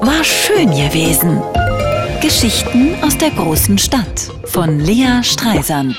War schön gewesen. Geschichten aus der großen Stadt von Lea Streisand.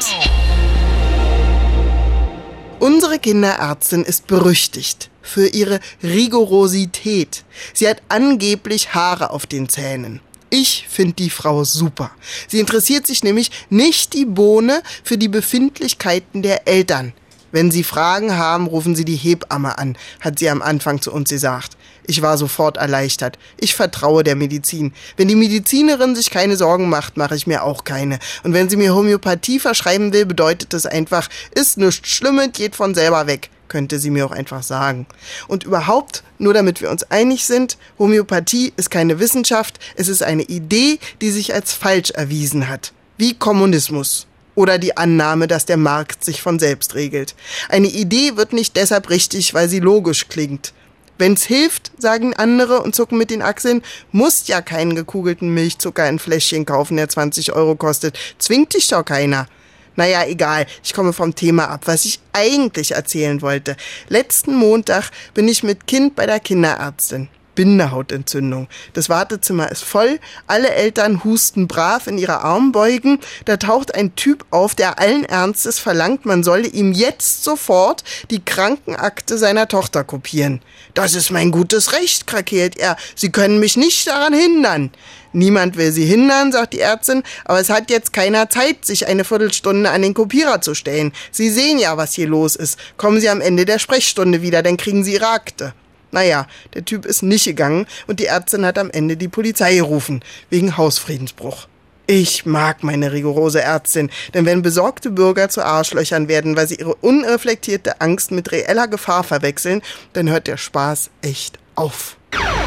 Unsere Kinderärztin ist berüchtigt für ihre Rigorosität. Sie hat angeblich Haare auf den Zähnen. Ich finde die Frau super. Sie interessiert sich nämlich nicht die Bohne für die Befindlichkeiten der Eltern. Wenn Sie Fragen haben, rufen Sie die Hebamme an, hat sie am Anfang zu uns gesagt. Ich war sofort erleichtert. Ich vertraue der Medizin. Wenn die Medizinerin sich keine Sorgen macht, mache ich mir auch keine. Und wenn sie mir Homöopathie verschreiben will, bedeutet das einfach, ist nichts Schlimmes, geht von selber weg, könnte sie mir auch einfach sagen. Und überhaupt, nur damit wir uns einig sind, Homöopathie ist keine Wissenschaft, es ist eine Idee, die sich als falsch erwiesen hat. Wie Kommunismus. Oder die Annahme, dass der Markt sich von selbst regelt. Eine Idee wird nicht deshalb richtig, weil sie logisch klingt. Wenn's hilft, sagen andere und zucken mit den Achseln, musst ja keinen gekugelten Milchzucker in Fläschchen kaufen, der 20 € kostet. Zwingt dich doch keiner. Naja, egal, ich komme vom Thema ab, was ich eigentlich erzählen wollte. Letzten Montag bin ich mit Kind bei der Kinderärztin. Bindehautentzündung. Das Wartezimmer ist voll, alle Eltern husten brav in ihre Armbeugen. Da taucht ein Typ auf, der allen Ernstes verlangt, man solle ihm jetzt sofort die Krankenakte seiner Tochter kopieren. Das ist mein gutes Recht, krakeelt er. Sie können mich nicht daran hindern. Niemand will sie hindern, sagt die Ärztin, aber es hat jetzt keiner Zeit, sich eine Viertelstunde an den Kopierer zu stellen. Sie sehen ja, was hier los ist. Kommen Sie am Ende der Sprechstunde wieder, dann kriegen Sie Ihre Akte. Naja, der Typ ist nicht gegangen und die Ärztin hat am Ende die Polizei gerufen, wegen Hausfriedensbruch. Ich mag meine rigorose Ärztin, denn wenn besorgte Bürger zu Arschlöchern werden, weil sie ihre unreflektierte Angst mit reeller Gefahr verwechseln, dann hört der Spaß echt auf.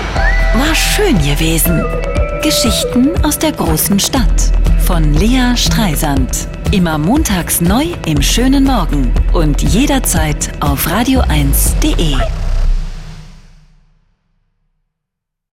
War schön gewesen. Geschichten aus der großen Stadt von Lea Streisand. Immer montags neu im schönen Morgen und jederzeit auf radio1.de.